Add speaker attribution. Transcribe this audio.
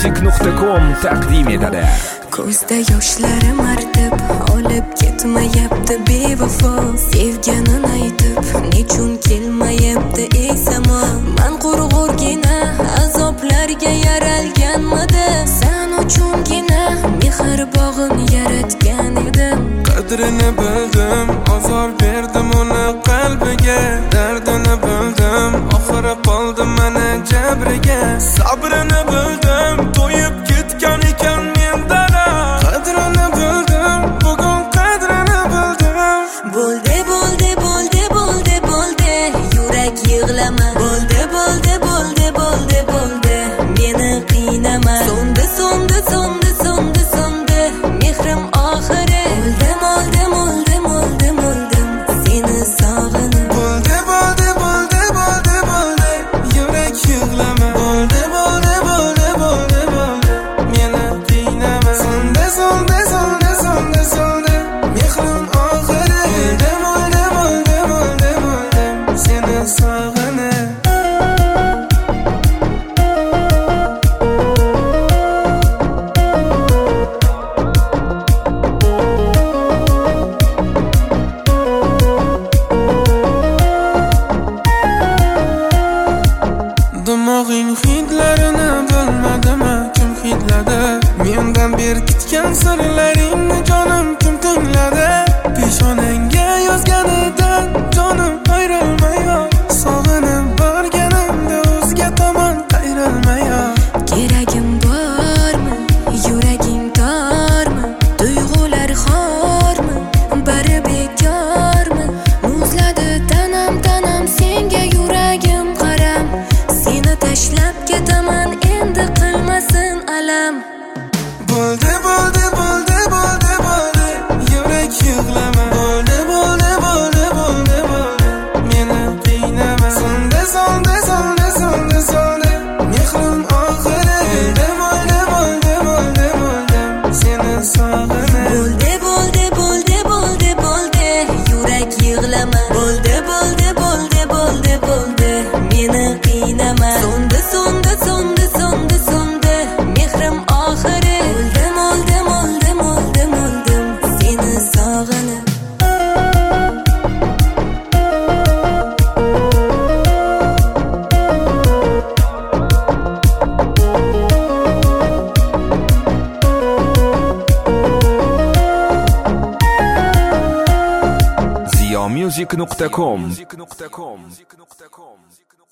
Speaker 1: Music.com taqdim etadi.
Speaker 2: Ko'zda yoshlarim artib, olib ketmayapti bevafo. Sevganin aytib, nechun kelmayapti ey samo. Men qurg'urgina azoblarga yaralganmidi. Sen uchungina mehr bog'in yaratgan edim.
Speaker 3: Qadrini bildim, azor berdim uni qalbiga. Dardini bildim, oxiri qoldim mana jabriga. Sabrini bildim, to'yib ketgan ekan mendan. Qadrini bildim, bugun qadrini bildim.
Speaker 2: Bo'ldi, bo'ldi, bo'ldi, bo'ldi, bo'ldi. Yurak yig'lama. Bo'ldi, bo'ldi, bo'ldi, bo'ldi, bo'ldi. Meni qiynama. So'ndi, so'ndi, so'ndi, so'ndi, so'ndi. Mehrim oxiri. O'ldim, o'ldim, o'ldim, o'ldim, o'ldim. Seni sog'inib.
Speaker 3: Bo'ldi, bo'ldi, bo'ldi, bo'ldi, bo'ldi. Yurak yig'lama. Bo'ldi, bo'ldi, bo'ldi, bo'ldi, bo'ldi. Meni qiynama. So'ndi, so'ndi, so'ndi, so'ndi, so'ndi. Mehrim oxiri. O'ldim, o'ldim, o'ldim, o'ldim, o'ldim. Seni sog'inib. Dimog'ing hidlarini bilmadimi, kim hidladi? Mendan berkitgan sirlaringni jonim kim tingladi? Peshonangga yozganidan jonim ayrilmayor. Sog'inib borganimda o'zga tomon qayrilmayor.
Speaker 2: Keragim bormi? Yuraging tormi? Tuyg'ular xormi? Bari bekormi? Muzladi tanam, tanam senga yuragim qaram. Seni tashlab ketaman, endi qilmasin alam.
Speaker 3: Bo'ldi, bo'ldi, bo'ldi, bo'ldi, bo'ldi. Yurak yig'lama. Bo'ldi, bo'ldi, bo'ldi, bo'ldi, bo'ldi. Meni qiynama. So'ndi, so'ndi, so'ndi, so'ndi, so'ndi. Mehrim oxiri. O'ldim, o'ldim, o'ldim, o'ldim, o'ldim. Seni sog'inib.
Speaker 2: Bo'ldi, bo'ldi, bo'ldi, bo'ldi, bo'ldi. Yurak yig'lama. Bo'ldi, bo'ldi, bo'ldi, bo'ldi, bo'ldi. Meni qiynama. So'ndi, so'ndi, so'ndi, so'ndi, so'ndi. Mehrim oxiri. O'ldim, o'ldim, o'ldim, o'ldim, o'ldim. Seni sog'inib.
Speaker 1: Music.com